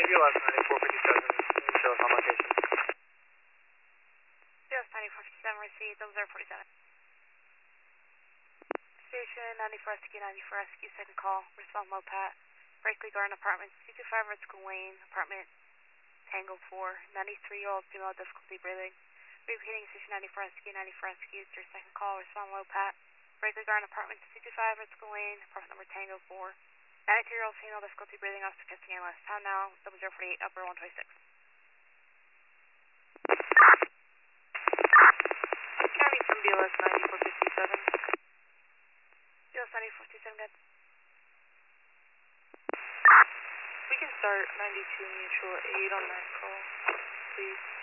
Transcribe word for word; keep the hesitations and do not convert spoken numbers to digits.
B L S ninety-four fifty-seven, show us on location. B L S ninety-four fifty-seven, receive, double zero forty-seven. Station ninety-four S Q, ninety-four S Q, second call, respond low pat. Berkeley Garden Apartments, two two five Vertical Lane, apartment Tango four, ninety-three-year-old female, difficulty breathing. Repeating station ninety-four S Q, ninety-four S Q, your second call, respond low pat. Berkeley Garden Apartments, two two five Vertical Lane, apartment number Tango four. ninety-three-year-old female, difficulty breathing, officer testing A L S. Time now, double zero forty-eight, upper one twenty-six. County from B L S ninety-four fifty-seven. B L S ninety-four fifty-seven, good. We can start ninety-two mutual aid on that call, please.